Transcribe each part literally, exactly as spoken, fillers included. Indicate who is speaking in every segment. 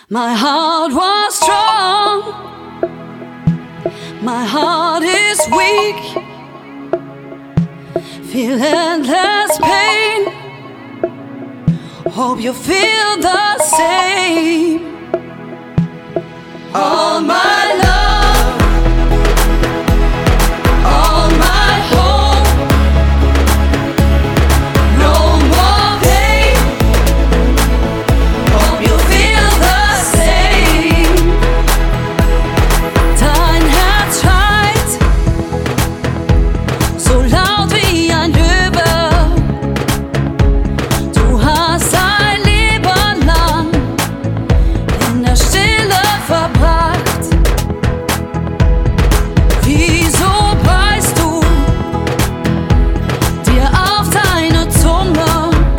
Speaker 1: My heart was strong, my heart is weak, feel endless pain, hope you feel the same. All my love, all my hope, no more pain, hope you feel the same. Dein Herz schreit so laut wie ein Löwe, du hast ein Leben lang in der Stille verbracht. Wieso beißt du dir auf deine Zunge?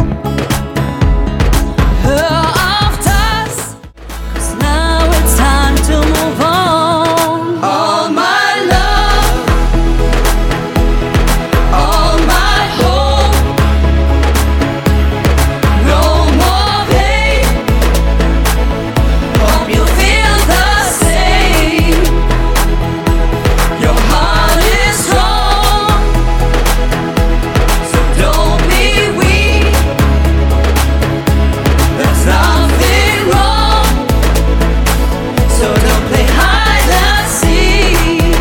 Speaker 1: Hör auf das, 'cause now it's time to move on. All my love, all my hope, no more pain, hope you feel the same. Your heart is strong, so don't be weak. There's nothing wrong, so don't play hide and seek.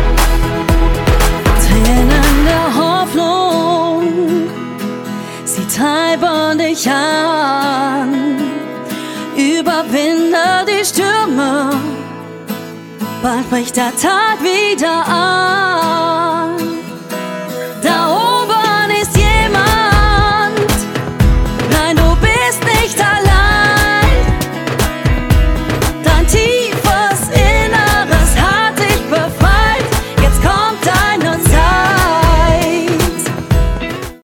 Speaker 1: Tränen der Hoffnung, sie treiben dich an. Überwinde die Stürme, bald bricht der Tag wieder an.